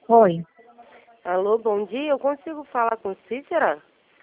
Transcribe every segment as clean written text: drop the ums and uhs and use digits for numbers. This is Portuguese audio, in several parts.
Oi, Alô, bom dia. Eu consigo falar com Cícera?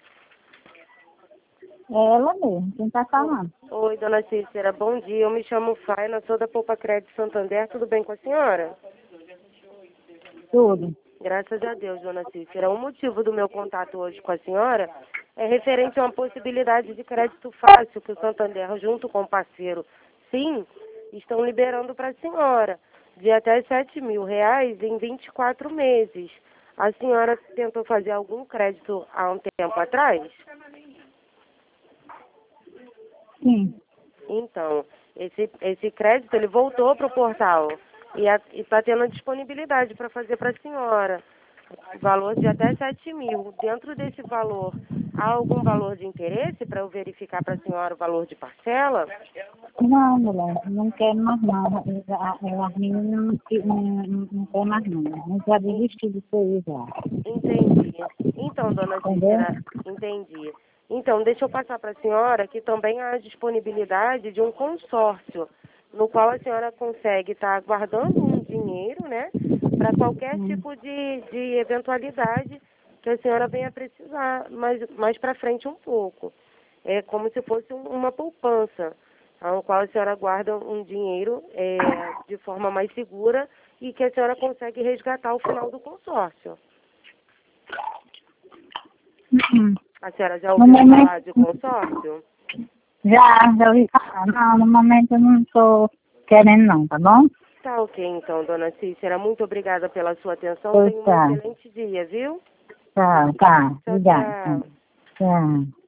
é ela mesmo, quem tá falando? Oi, dona Cícera, bom dia. Eu me chamo Faina, sou da Poupa Crédito Santander. Tudo bem com a senhora? Tudo. Graças a Deus, dona Cícera. O motivo do meu contato hoje com a senhora é referente a uma possibilidade de crédito fácil que o Santander, junto com o parceiro, sim, estão liberando para a senhora, de até R$ 7.000 em 24 meses. A senhora tentou fazer algum crédito há um tempo atrás? Sim. Então, esse crédito ele voltou para o portal e está tendo disponibilidade para fazer para a senhora. Valor de até 7.000. Dentro desse valor, há algum valor de interesse para eu verificar para a senhora o valor de parcela? Não, mulher, não quero mais não. As meninas não querem mais não. Não já En- desisti disso aí já. Entendi. Então, dona Entendeu? Cícera, entendi. Então, deixa eu passar para a senhora que também há disponibilidade de um consórcio, no qual a senhora consegue estar guardando um dinheiro, né, para qualquer Hum. tipo de eventualidade que a senhora venha precisar mais para frente um pouco. É como se fosse uma poupança, ao qual a senhora guarda um dinheiro de forma mais segura e que a senhora consegue resgatar ao final do consórcio. Hum. A senhora já No ouviu momento, falar de consórcio? já ouvi falar. Não, no momento eu não tô querendo não, tá bom? Tá ok, então, dona Cícera. Muito obrigada pela sua atenção. Pois Tenha um tá. excelente dia, viu? Tá, tá. Tchau, Obrigada. tchau. Tchau.